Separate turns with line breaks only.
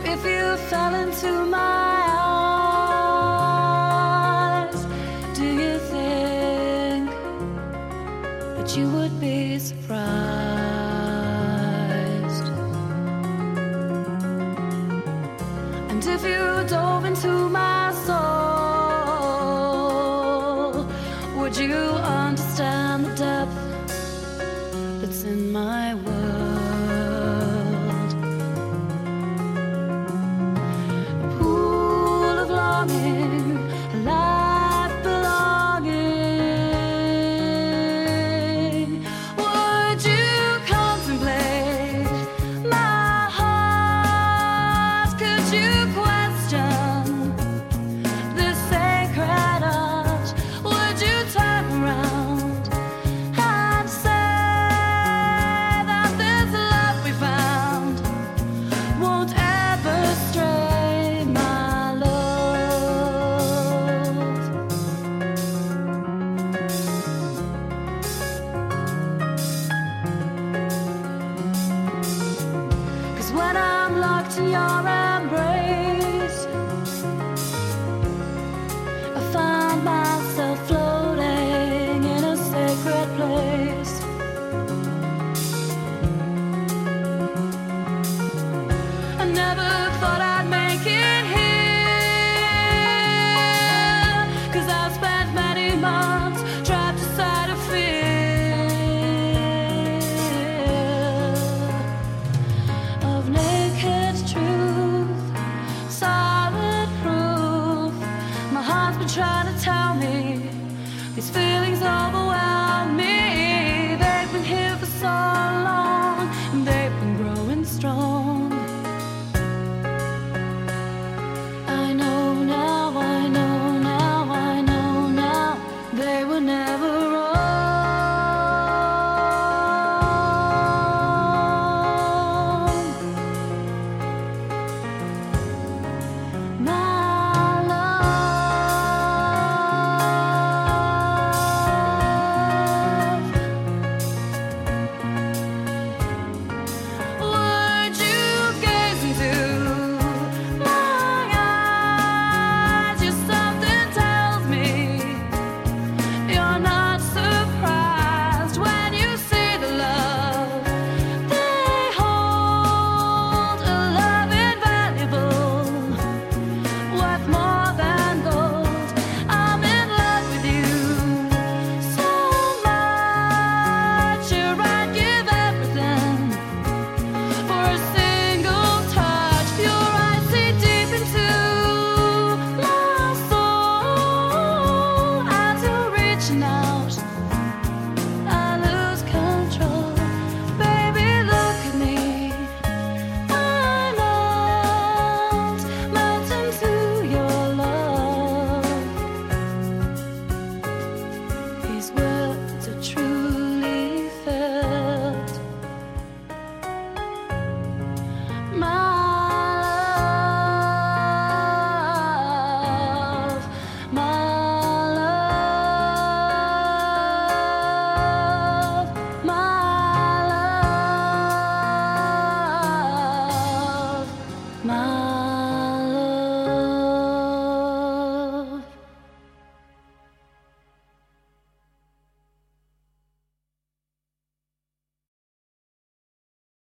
if you fell into my eyes, do you think that you would be surprised? And if you dove into my soul, would you understand the depth that's in my world? A pool of longing, a life belonging. Would you contemplate my heart? Could you question this sacred art? Would you turn around and say that this love we found won't ever stray, my love? 'Cause when I'm locked in your embrace, I find myself floating in a sacred place. I never thought I'd make it here, 'cause I've spent many months trapped inside a fear of naked truth, solid proof. My heart's been trying to tell me these feelings over